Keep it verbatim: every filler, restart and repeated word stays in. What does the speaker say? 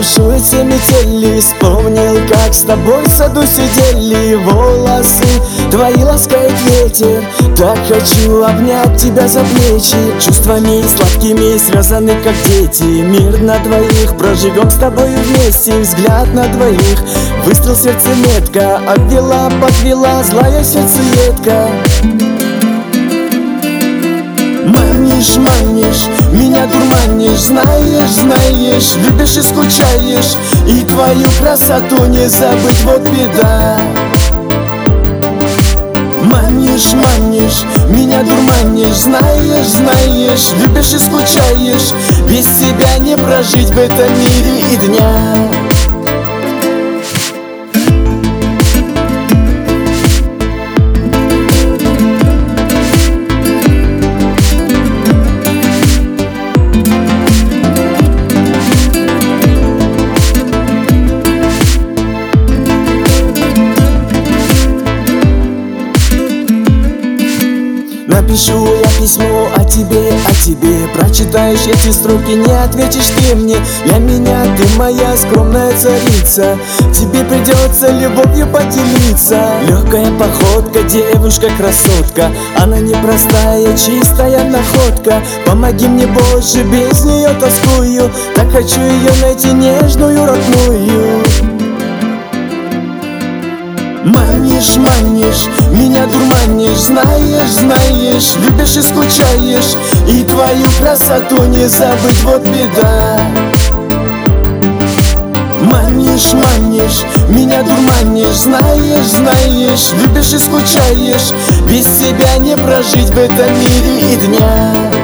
бушуете метели. Вспомнил, как с тобой в саду сидели. Волосы твои ласкает ветер. Так хочу обнять тебя за плечи. Чувствами сладкими связаны, как дети. Мир на двоих проживем с тобой вместе. Взгляд на двоих, выстрел в сердце метка. Обвела, подвела, злая сердцеедка. Манишь, манишь, меня дурманишь. Знаешь, знаешь, любишь и скучаешь. И твою красоту не забыть, вот беда. Манишь, манишь, меня дурманишь. Знаешь, знаешь, любишь и скучаешь. Без тебя не прожить в этом мире и дня. Напишу я письмо о тебе, о тебе. Прочитаешь эти строки, не ответишь ты мне. Для меня ты моя скромная царица. Тебе придется любовью поделиться. Легкая походка, девушка-красотка. Она непростая, чистая находка. Помоги мне больше, без нее тоскую. Так хочу ее найти, нежную, родную. Манишь, манишь, меня дурманишь. Знаешь, знаешь, любишь и скучаешь. И твою красоту не забыть, вот беда. Манишь, манишь, меня дурманишь. Знаешь, знаешь, любишь и скучаешь. Без тебя не прожить в этом мире и дня.